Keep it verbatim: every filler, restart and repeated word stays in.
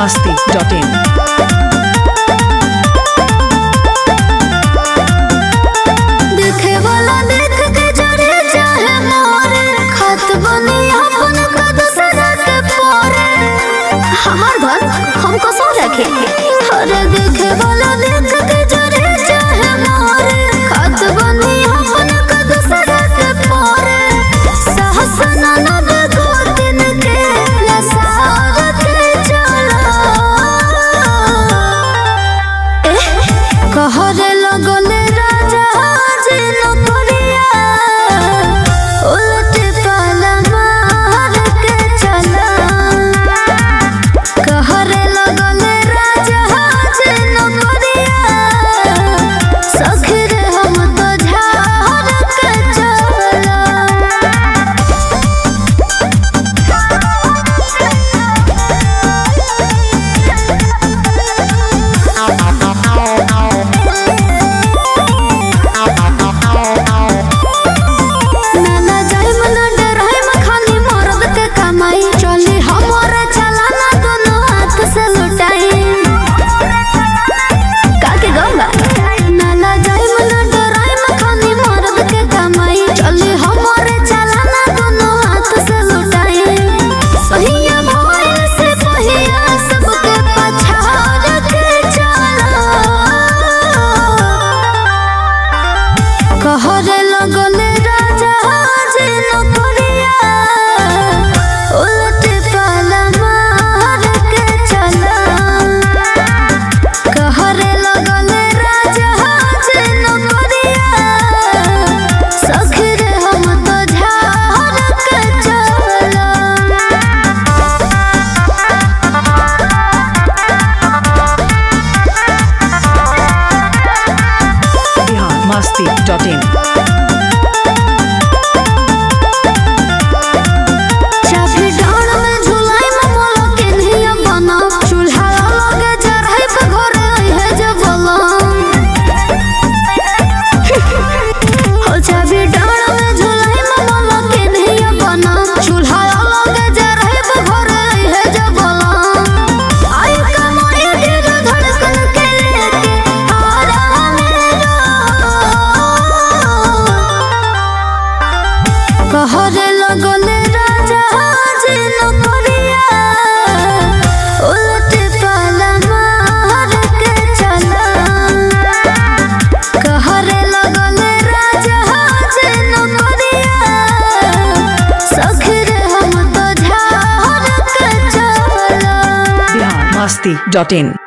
masti dot in. देखे वाला देख के जरे चाहे मोरे खत बनी अपन कद सजा के पोरे हमार घर हमको सो रखे अरे देखे वाला देख के जरे चाहे मोरे खत बनी अपन कद सजा के पोरे सहस ननद को दिन के लसार के चला कहरे लगले राजा कहरे लगले राजा जे नौकरिया उलट पाला मार के चला कहरे लगले राजा जे नौकरिया सखीरे हम तो झाड़ के चला Bihar masti dot in. कहरे लगले राजा जे नौकरिया उलट पाला मार के चला कहरे लगले राजा जे नौकरिया सखीरे हम तो झाड़ के चला Bihar masti dot in.